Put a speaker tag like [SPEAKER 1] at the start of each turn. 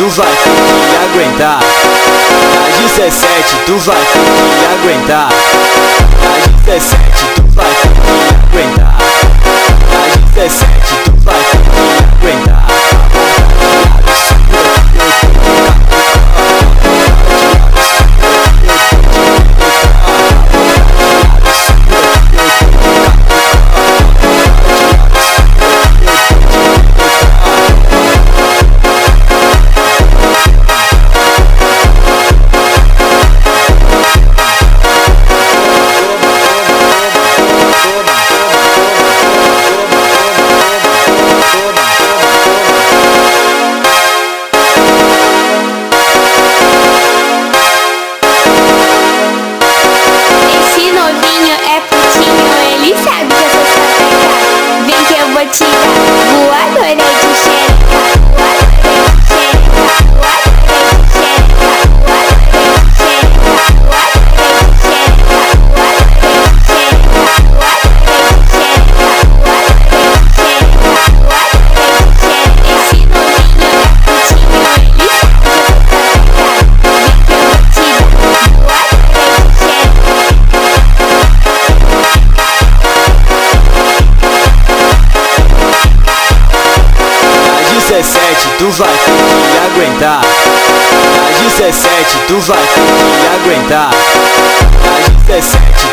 [SPEAKER 1] tu vai ter que aguentar. Na 17 tu vai ter que aguentar. Na 17 tu vai ter que aguentar. Na 17 tu vai ter que aguentar.
[SPEAKER 2] Ele sabe que eu sou sapeca. Vem que eu vou te dar voadora de xereca. Voadora de xereca. Voadora de xereca. Voadora de xereca. Voadora de xereca. Voadora de xereca. Voadora de xereca. Voadora de xereca. Voadora de xereca. Esse novinho é putinho, ele sabe que eu sou sapeca. Vem que eu vou te dar voadora de xereca.
[SPEAKER 1] Na 17 tu vai ter que aguentar. Na 17 tu vai ter que aguentar. Na 17